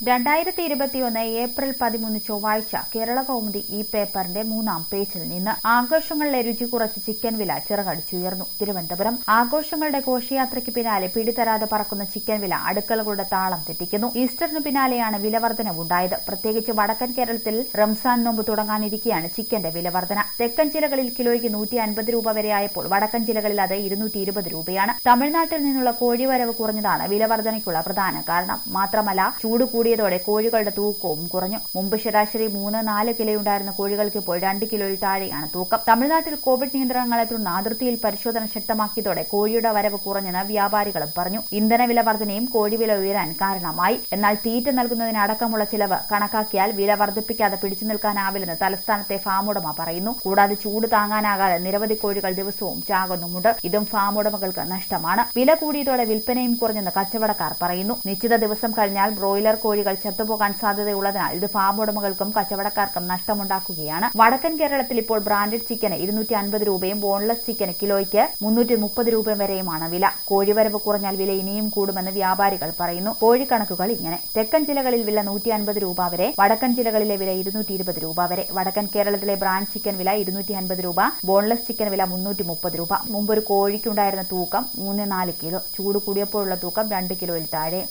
2021 April 13 ചൊവ്വാഴ്ച കേരള കൗമുദി ഈ പേപ്പറിന്റെ 3-ാം പേജിൽ നിന്ന് ആഘോഷങ്ങളിലെ രുചി കുറച്ച് ചിക്കൻ വില ചിറകടിച്ചുയർന്നു. തിരുവനന്തപുരം ആഘോഷങ്ങളുടെ ഘോഷയാത്രയ്ക്ക് പിന്നാലെ പിടിതരാതെ പറക്കുന്ന ചിക്കൻ വില അടുക്കളകളുടെ താളം തെറ്റിക്കുന്നു. ഈസ്റ്ററിന് പിന്നാലെയാണ് വിലവർധനവുണ്ടായത്. പ്രത്യേകിച്ച് വടക്കൻ കേരളത്തിൽ റംസാൻ നോമ്പ് തുടങ്ങാനിരിക്കെയാണ് ചിക്കന്റെ വിലവർധന. തെക്കൻ ജില്ലകളിൽ കിലോയ്ക്ക് 150 രൂപ വരെയായപ്പോൾ വടക്കൻ ജില്ലകളിൽ അത് 220 രൂപയാണ്. തമിഴ്നാട്ടിൽ നിന്നുള്ള കോഴിവരവ് കുറഞ്ഞതാണ് വിലവർധനയ്ക്കുള്ള പ്രധാന കാരണം. മാത്രമല്ല, ചൂട് കൂടിയതോടെ കോഴികളുടെ തൂക്കവും കുറഞ്ഞു. മുമ്പ് ശരാശരി 3-4 കിലോയുണ്ടായിരുന്ന കോഴികൾക്ക് ഇപ്പോൾ 2 കിലോയിൽ താഴെയാണ് തൂക്കം. തമിഴ്നാട്ടിൽ കോവിഡ് നിയന്ത്രണങ്ങളെ തുടർന്ന് അതിർത്തിയിൽ പരിശോധന ശക്തമാക്കിയതോടെ കോഴിയുടെ വരവ് കുറഞ്ഞെന്ന് വ്യാപാരികളും പറഞ്ഞു. ഇന്ധനവില വർധനയും കോഴിവില ഉയരാൻ കാരണമായി. എന്നാൽ തീറ്റ നൽകുന്നതിനടക്കമുള്ള ചിലവ് കണക്കാക്കിയാൽ വില വർദ്ധിപ്പിക്കാതെ പിടിച്ചു നിൽക്കാനാവില്ലെന്ന് തലസ്ഥാനത്തെ ഫാമുടമ പറയുന്നു. കൂടാതെ ചൂട് താങ്ങാനാകാതെ നിരവധി കോഴികൾ ദിവസവും ചാകുന്നുമുണ്ട്. ഇതും ഫാമുടമകൾക്ക് നഷ്ടമാണ്. വില കൂടിയതോടെ വിൽപ്പനയും കുറഞ്ഞെന്ന് കച്ചവടക്കാർ പറയുന്നു. നിശ്ചിത ദിവസം കഴിഞ്ഞാൽ ബ്രോയിലർ കോഴികൾ ചത്തുപോകാൻ സാധ്യതയുള്ളതിനാൽ ഇത് ഫാമുടമകൾക്കും കച്ചവടക്കാർക്കും നഷ്ടമുണ്ടാക്കുകയാണ്. വടക്കൻ കേരളത്തിൽ ഇപ്പോൾ ബ്രാൻഡഡ് ചിക്കന് 250 രൂപയും ബോൺലെസ് ചിക്കന് കിലോയ്ക്ക് 330 രൂപ വരെയുമാണ് വില. കോഴിവരവ് കുറഞ്ഞാൽ വില ഇനിയും കൂടുമെന്ന് വ്യാപാരികൾ പറയുന്നു. കോഴിക്കണക്കുകൾ ഇങ്ങനെ: തെക്കൻ ജില്ലകളിൽ വില 150 രൂപ വരെ, വടക്കൻ ജില്ലകളിലെ വില 220 രൂപ വരെ. വടക്കൻ കേരളത്തിലെ ബ്രാൻഡ് ചിക്കൻ വില 250 രൂപ, ബോൺലെസ് ചിക്കൻ വില 330 രൂപ. മുമ്പൊരു കോഴിക്കുണ്ടായിരുന്ന തൂക്കം 3-4 കിലോ. ചൂട് കൂടിയപ്പോഴുള്ള തൂക്കം 2 കിലോയിൽ താഴെ.